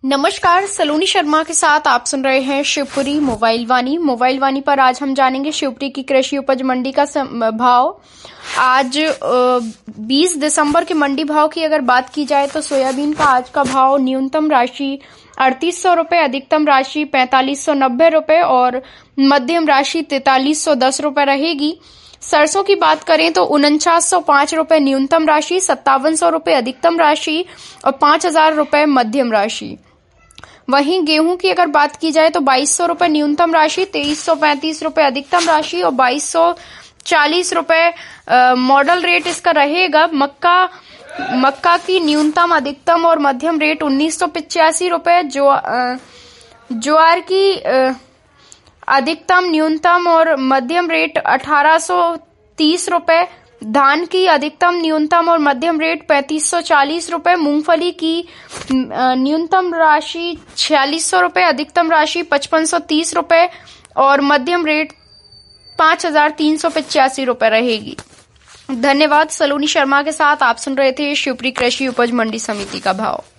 नमस्कार, सलोनी शर्मा के साथ आप सुन रहे हैं शिवपुरी मोबाइल वाणी पर आज हम जानेंगे शिवपुरी की कृषि उपज मंडी का भाव। आज 20 दिसंबर के मंडी भाव की अगर बात की जाए तो सोयाबीन का आज का भाव न्यूनतम राशि 3800 रुपए, अधिकतम राशि 4590 रुपए और मध्यम राशि 4310 रुपए रहेगी। सरसों की बात करें तो 4905 रुपए न्यूनतम राशि, 5700 रुपए अधिकतम राशि और 5000 रुपए मध्यम राशि। वहीं गेहूं की अगर बात की जाए तो 2200 रुपए न्यूनतम राशि, 2335 रुपए अधिकतम राशि और 2240 रुपए मॉडल रेट इसका रहेगा। मक्का की न्यूनतम, अधिकतम और मध्यम रेट 1985 रुपए। ज्वार की अधिकतम, न्यूनतम और मध्यम रेट 1830 रुपए। धान की अधिकतम, न्यूनतम और मध्यम रेट 3540 रुपए। मूंगफली की न्यूनतम राशि 4600 रुपए, अधिकतम राशि 5530 रुपए और मध्यम रेट 5385 रुपए रहेगी। धन्यवाद। सलोनी शर्मा के साथ आप सुन रहे थे शिवपुरी कृषि उपज मंडी समिति का भाव।